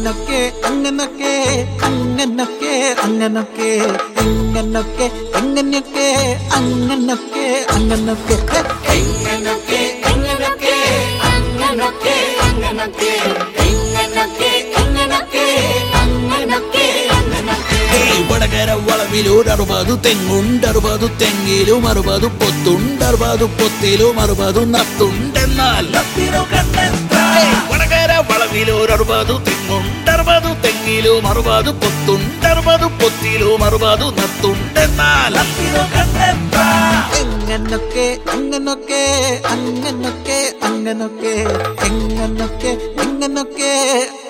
അങ്ങനൊക്കെ അങ്ങനൊക്കെ അങ്ങനൊക്കെ അങ്ങനൊക്കെ എങ്ങനൊക്കെ എങ്ങനെയൊക്കെ അങ്ങനൊക്കെ അങ്ങനൊക്കെ എങ്ങനൊക്കെ എങ്ങനൊക്കെ അങ്ങനൊക്കെ അങ്ങനൊക്കെ എങ്ങനൊക്കെ എങ്ങനൊക്കെ അങ്ങനൊക്കെ അങ്ങനൊക്കെ വടകര വളവിലൂർ 60 തെങ്ങുണ്ട് 60 തെങ്ങിലും 60 പൊത്തുണ്ട് 60 പൊത്തിലും 60 നത്തുണ്ടെന്നാൽ വടകര വളവിലൂർ 60 തെങ്ങുണ്ട് 60 തെങ്ങിലും 60 പൊത്തുണ്ട് 60 പൊത്തിലും 60 നത്തുണ്ടെന്നാൽ എങ്ങനൊക്കെ അങ്ങനൊക്കെ അങ്ങനൊക്കെ അങ്ങനൊക്കെ എങ്ങനൊക്കെ എങ്ങനൊക്കെ